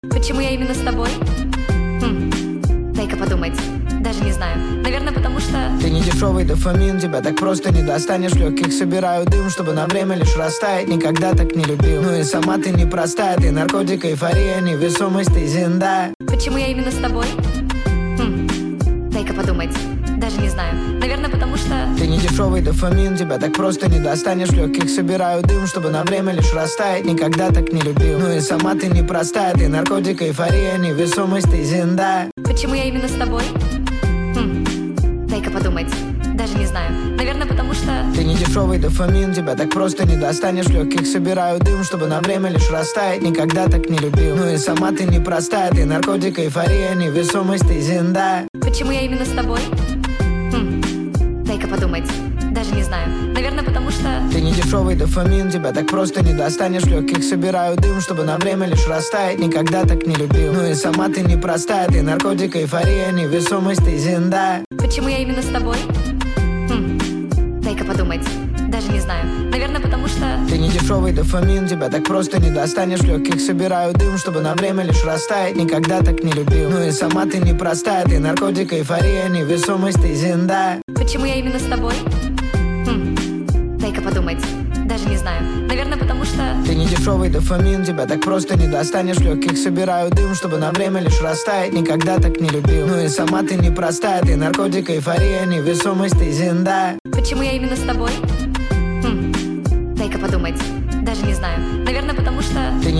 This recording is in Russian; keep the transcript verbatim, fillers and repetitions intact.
Почему я именно с тобой? Хм, дай-ка подумать. Даже не знаю. Наверное, потому что... Ты не дешевый дофамин, тебя так просто не достанешь. Легких собираю дым, чтобы на время лишь растаять. Никогда так не любил. Ну и сама ты непростая. Ты наркотик, эйфория, невесомость, ты Зендая. Почему я именно с тобой? Хм, дай-ка подумать. Даже не знаю. Наверное, потому что... Ты не дешевый дофамин, тебя так просто не достанешь. Легких собираю дым, чтобы на время лишь растаять. Никогда так не любил. Ну и сама ты непростая. Ты наркотик, эйфория, невесомость, ты Зендая. Почему я именно с тобой? Хм, дай-ка подумать. Даже не знаю. Наверное, потому что... Ты не дешевый дофамин, тебя так просто не достанешь. Легких собираю дым, чтобы на время лишь растаять. Никогда так не любил. Ну и сама ты непростая. Ты наркотик, эйфория, невесомость, ты Зендая. Почему я именно с тобой? Хм, дай-ка подумать. Даже не знаю. Наверное, потому что... Ты не дешевый дофамин, тебя так просто не достанешь. Легких собираю дым, чтобы на время лишь растаять. Никогда так не любил. Ну и сама ты непростая. Ты наркотик, эйфория, невесомость, ты Зендая. Почему я именно с тобой? Хм, дай-ка подумать. Даже не знаю. Наверное, потому что... Ты не дешевый дофамин, тебя так просто не достанешь. Легких собираю дым, чтобы на время лишь растаять. Никогда так не любил. Ну и сама ты непростая. Ты наркотик, эйфория, невесомость, ты Зендая. Почему я именно с тобой? Хм, дай-ка подумать. Даже не знаю. Наверное, потому что... Ты не дешевый дофамин, тебя так просто не достанешь. Легких собираю дым, чтобы на время лишь растаять. Никогда так не любил. Ну и сама ты непростая. Ты наркотик, эйфория, невесомость, ты Зендая. Почему я именно с тобой? Хм, дай-ка подумать. Даже не знаю. Наверное, потому что... Ты не